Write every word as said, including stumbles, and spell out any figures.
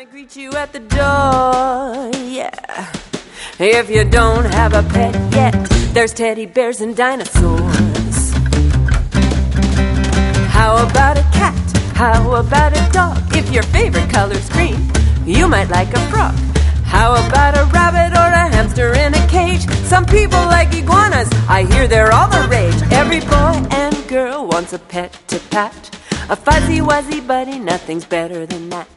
might greet you at the door, yeah. If you don't have a pet yet, there's teddy bears and dinosaurs. How about a cat? How about a dog? If your favorite color's green, you might like a frog. How about a rabbit or a hamster in a cage? Some people like iguanas, I hear they're all the rage. Every boy and girl wants a pet to pat, a fuzzy wuzzy buddy, nothing's better than that.